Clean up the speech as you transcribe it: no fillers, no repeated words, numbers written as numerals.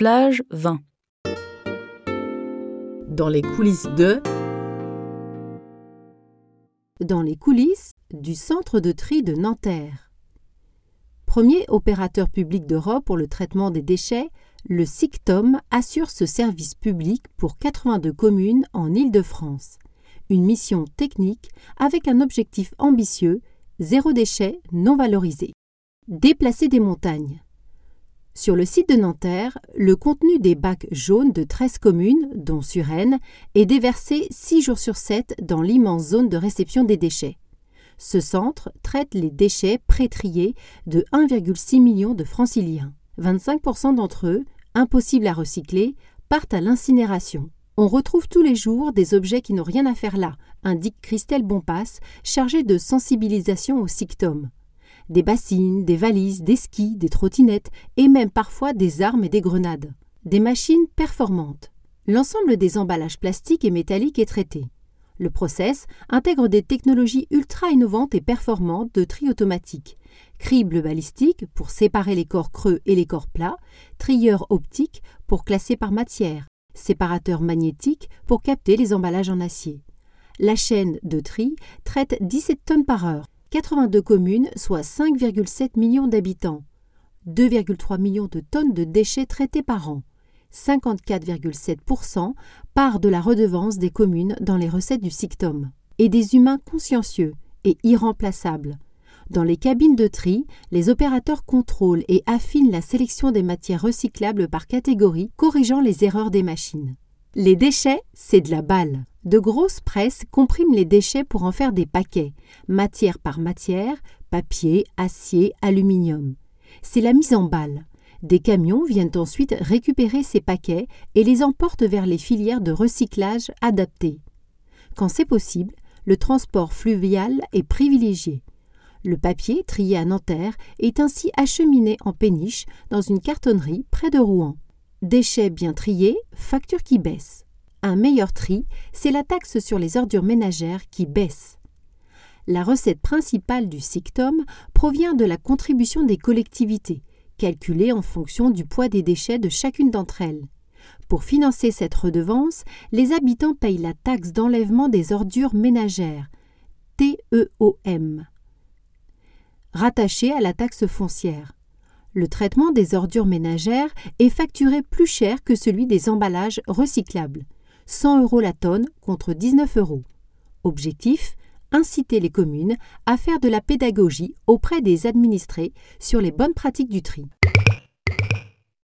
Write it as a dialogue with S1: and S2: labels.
S1: Recyclage 20.
S2: Dans les coulisses de... Dans les coulisses du centre de tri de Nanterre. Premier opérateur public d'Europe pour le traitement des déchets, le SICTOM assure ce service public pour 82 communes en Île-de-France. Une mission technique avec un objectif ambitieux, zéro déchet non valorisé. Déplacer des montagnes. Sur le site de Nanterre, le contenu des bacs jaunes de 13 communes, dont Suresnes, est déversé 6 jours sur 7 dans l'immense zone de réception des déchets. Ce centre traite les déchets pré-triés de 1,6 million de franciliens. 25% d'entre eux, impossibles à recycler, partent à l'incinération. On retrouve tous les jours des objets qui n'ont rien à faire là, indique Christelle Bonpas, chargée de sensibilisation au SICTOM. Des bassines, des valises, des skis, des trottinettes et même parfois des armes et des grenades. Des machines performantes. L'ensemble des emballages plastiques et métalliques est traité. Le process intègre des technologies ultra innovantes et performantes de tri automatique. Crible balistique pour séparer les corps creux et les corps plats, trieur optique pour classer par matière, séparateur magnétique pour capter les emballages en acier. La chaîne de tri traite 17 tonnes par heure. 82 communes, soit 5,7 millions d'habitants, 2,3 millions de tonnes de déchets traités par an, 54,7% part de la redevance des communes dans les recettes du SICTOM, et des humains consciencieux et irremplaçables. Dans les cabines de tri, les opérateurs contrôlent et affinent la sélection des matières recyclables par catégorie, corrigeant les erreurs des machines. Les déchets, c'est de la balle. De grosses presses compriment les déchets pour en faire des paquets, matière par matière, papier, acier, aluminium. C'est la mise en balle. Des camions viennent ensuite récupérer ces paquets et les emportent vers les filières de recyclage adaptées. Quand c'est possible, le transport fluvial est privilégié. Le papier, trié à Nanterre, est ainsi acheminé en péniche dans une cartonnerie près de Rouen. Déchets bien triés, facture qui baisse. Un meilleur tri, c'est la taxe sur les ordures ménagères qui baisse. La recette principale du SICTOM provient de la contribution des collectivités, calculée en fonction du poids des déchets de chacune d'entre elles. Pour financer cette redevance, les habitants payent la taxe d'enlèvement des ordures ménagères, TEOM, rattachée à la taxe foncière. Le traitement des ordures ménagères est facturé plus cher que celui des emballages recyclables. 100 € la tonne contre 19 €. Objectif : inciter les communes à faire de la pédagogie auprès des administrés sur les bonnes pratiques du tri.